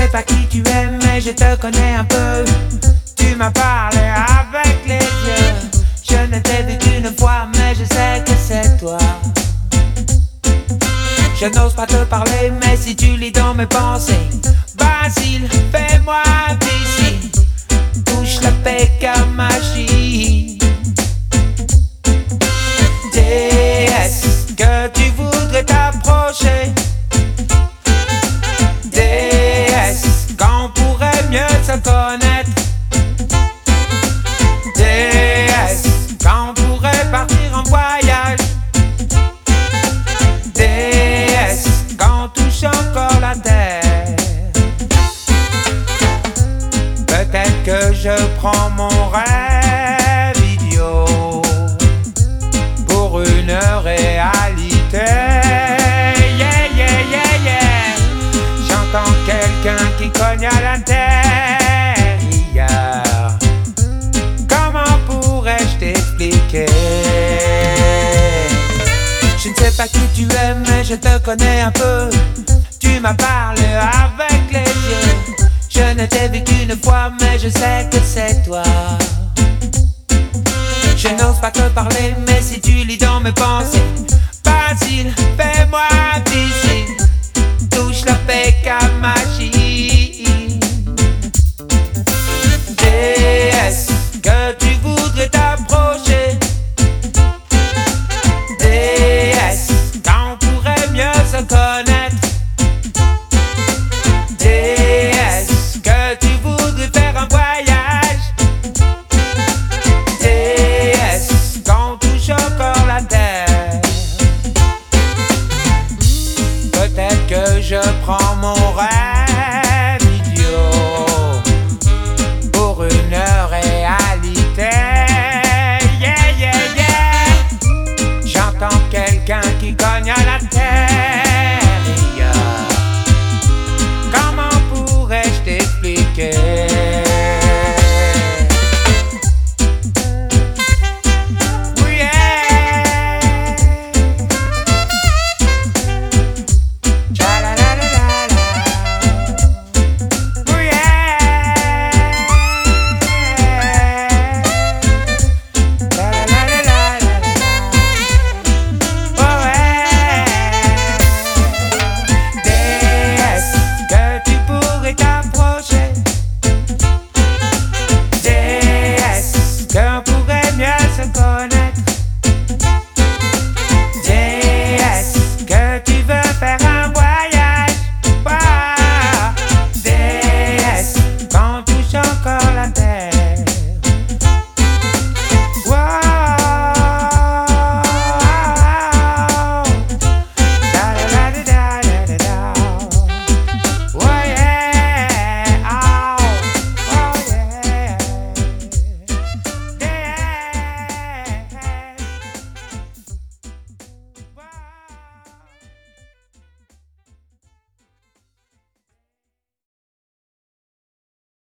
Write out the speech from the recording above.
pas qui tu es, mais je te connais un peu. Tu m'as parlé avec les yeux. Je ne t'ai vu qu'une fois, mais je sais que c'est toi. Je n'ose pas te parler, mais si tu lis dans mes pensées, Basile, fais-moi visite. Touche la pécamagie. Déesse, que tu voudrais t'approcher. Déesse, qu'on pourrait mieux se connaître. Déesse, qu'on pourrait partir en voyage. Déesse, qu'on touche encore la terre. Peut-être que je prends mon rêve idiot pour une réalité. Yeah, yeah, yeah, yeah. J'entends quelqu'un qui cogne à l'intérieur. Comment pourrais-je t'expliquer? Je ne sais pas qui tu es, mais je te connais un peu. Tu m'as parlé avec les yeux. Je ne t'ai vu qu'une fois, mais je sais que c'est toi. Je n'ose pas te parler, mais si tu lis dans mes pensées, Basile, fais-moi visite. Touche la pécamagie. Déesse, que tu voudrais t'approcher. Déesse, qu'on pourrait mieux se connaître. Déesse, que tu voudrais faire un voyage. Déesse, qu'on touche encore la terre. Peut-être que je prends mon rêve